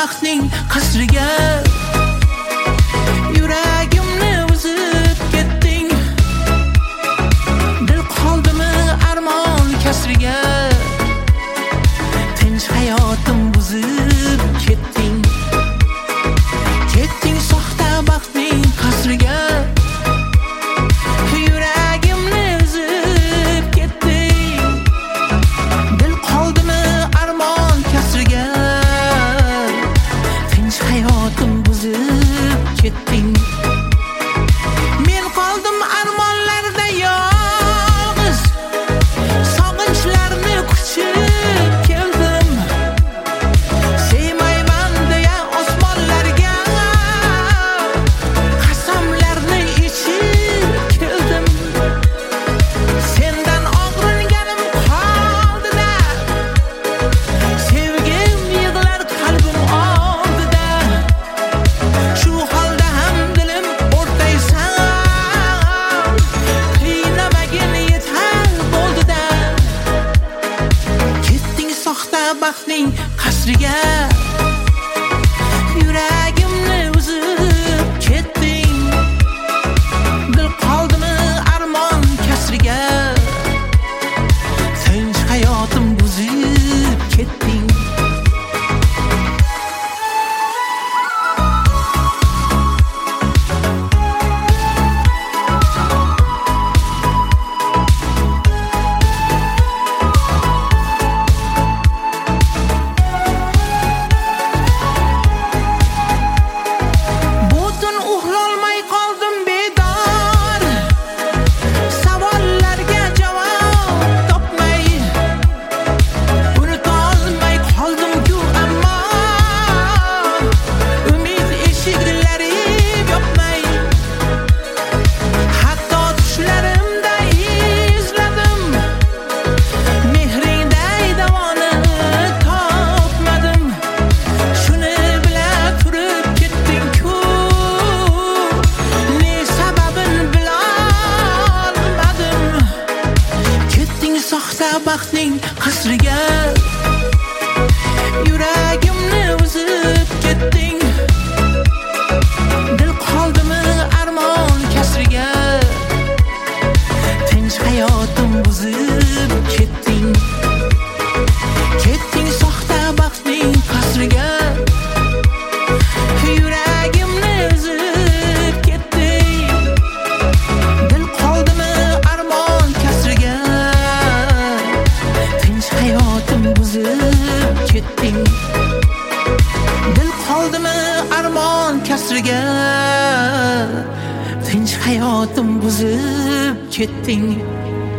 baxtning qasriga yuragimni uzib ketding. Dil qoldimi armon kasriga, tinch hayotim buzib ketding. Ketding soxta baxtning qasriga, yuragimni uzib ketding. Dil qoldimi armon kasriga, tinch hayotim buzib ketding. Men qoldim armonlarda yolg'iz, sog'inchlarni quchib keldim. Sevmayman deya osmonlarga qasamlarni ichib keldim. Sendan og'ringanim qoldi-da, sevgim yig'lar qalbim oldida. Shu holda ham dilim o'rtaysan, qiynamagin yetar bo'ldi-da. Ketding soxta baxtning qasriga, yuragimni uzib ketding. Dil qoldimi armon kasriga, tinch hayotim buzib ketding. Butun uxlolmay qoldim bedor, savollarga javob topmay. Unutolmay qoldim-ku ammo, umid eshiklari yopmay. Hatto tushlarimda izladim, mehringday davoni topmadim. Shuni bila turib ketding-ku, ne sababin bilolmadim. Ketding soxta baxtning qasriga, yuragimni uzib ketding. Dil qoldimi armon kasriga, tinch hayotim buzib ketding. Ketding soxta baxtning qasriga, yuragimni uzib ketding. Dil qoldimi armon kasriga, tinch hayotim buzib ketding. Dil qoldimi armon kasriga, tinch hayotim buzib ketding.